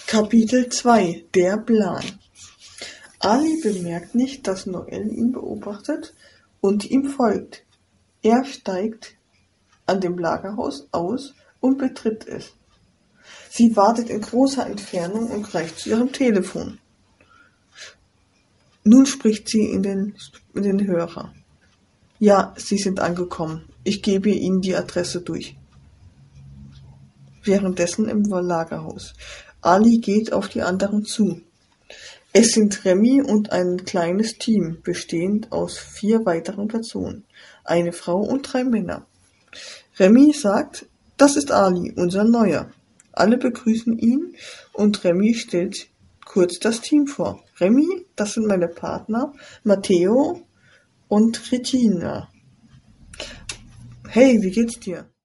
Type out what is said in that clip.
Kapitel 2: Der Plan. Ali bemerkt nicht, dass Noel ihn beobachtet und ihm folgt. Er steigt an dem Lagerhaus aus und betritt es. Sie wartet in großer Entfernung und greift zu ihrem Telefon. Nun spricht sie in den Hörer. Ja, Sie sind angekommen. Ich gebe Ihnen die Adresse durch. Währenddessen im Lagerhaus. Ali geht auf die anderen zu. Es sind Remy und ein kleines Team, bestehend aus 4 weiteren Personen, eine Frau und 3 Männer. Remy sagt, das ist Ali, unser Neuer. Alle begrüßen ihn und Remy stellt kurz das Team vor. Remy, das sind meine Partner, Matteo und Regina. Hey, wie geht's dir?